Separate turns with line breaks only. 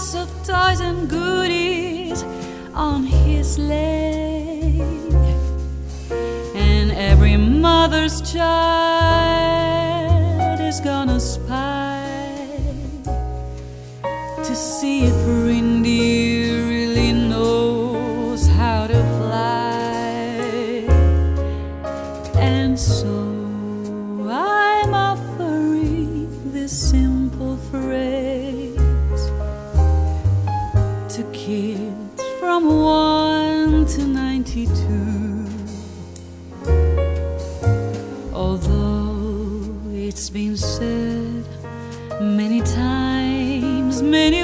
box of toys and goodies on his leg, and every mother's child is gonna spy to see if reindeer really knows how to fly. And so I'm offering this simple phrase to kids from 1 to 92. Although it's been said many times, many